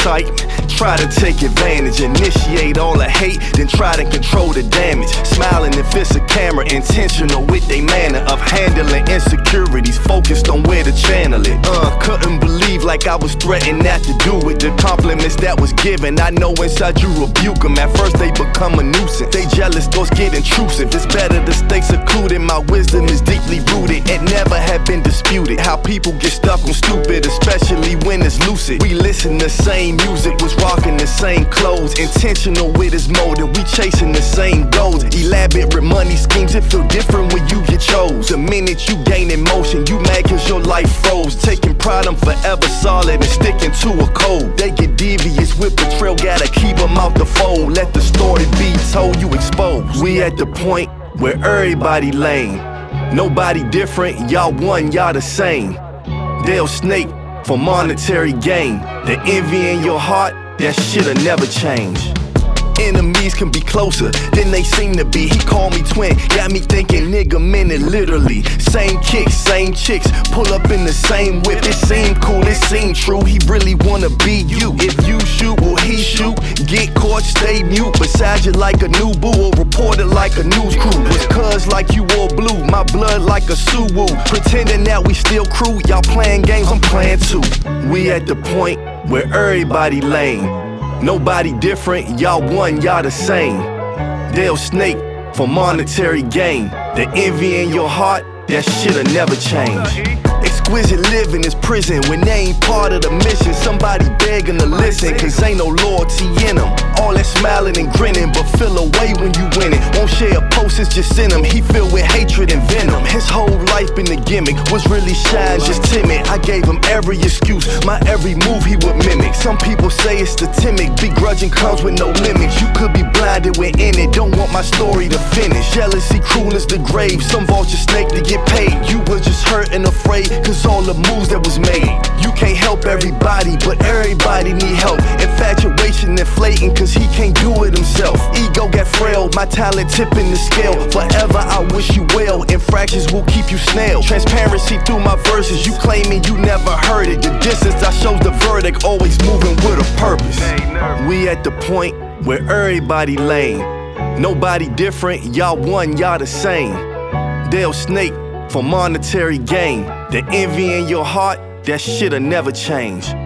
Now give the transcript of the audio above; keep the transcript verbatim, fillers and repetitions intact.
excitement, try to take advantage, initiate all the hate, then try to control the damage. Smiling if it's a camera, intentional with their manner of handling insecurities, focused on where to channel it. Uh, couldn't believe like I was threatened not to do it. The compliments that was given, I know inside you rebuke them. At first they become a nuisance, they jealous, thoughts get intrusive. It's better to stay secluded, my wisdom is deeply rooted and never have been disputed. How people get stuck on stupid, especially when it's lucid. We listen to the same music, was rocking the same clothes, intentional with his motive, we chasing the same goals. Elaborate money schemes, it feel different when you get chose. The minute you gain emotion, you mad cause your life froze. Taking pride, I'm forever solid and sticking to a code. They get devious with betrayal, gotta keep them out the fold. Let the story be told, you exposed. We at the point where everybody lame, nobody different, y'all one, y'all the same. They'll snake for monetary gain. The envy in your heart, that shit'll never change. Enemies can be closer than they seem to be. He called me twin, got me thinking nigga meant it literally. Same kicks, same chicks, pull up in the same whip. It seemed cool, it seemed true, he really wanna be you. If you shoot, will he shoot? Get caught, stay mute. Beside you like a new boo, or reported like a news crew. Was cuz like you all blue, my blood like a Suwoo. Pretending that we still crew, y'all playing games, I'm playing too. We at the point where everybody lame, nobody different, y'all one, y'all the same. They'll snake for monetary gain. The envy in your heart, that shit'll never change. Exquisite living is prison when they ain't part of the mission. Somebody begging to listen, cause ain't no loyalty in them. All that smiling and grinning, but feel away when you win it. Won't share a post, it's just in him. He filled with hatred and venom. His whole life been a gimmick, was really shy and just timid. I gave him every excuse, my every move he would mimic. Some people say it's the timid, begrudging comes with no limits. You could be blinded when in it, don't want my story to finish. Jealousy cruel as the grave, some vulture snake to get paid. You were just hurt and afraid, cause all the moves that was made. You can't help everybody, but everybody need help. Infatuation inflating, cause he can't do it himself. Ego got frail, my talent tipping the scale. Forever I wish you well, infractions will keep you snailed. Transparency through my verses, you claiming you never heard it. The distance I shows the verdict, always moving with a purpose. We at the point where everybody lame, nobody different, y'all one, y'all the same. They'll snake for monetary gain. The envy in your heart, that shit'll never change.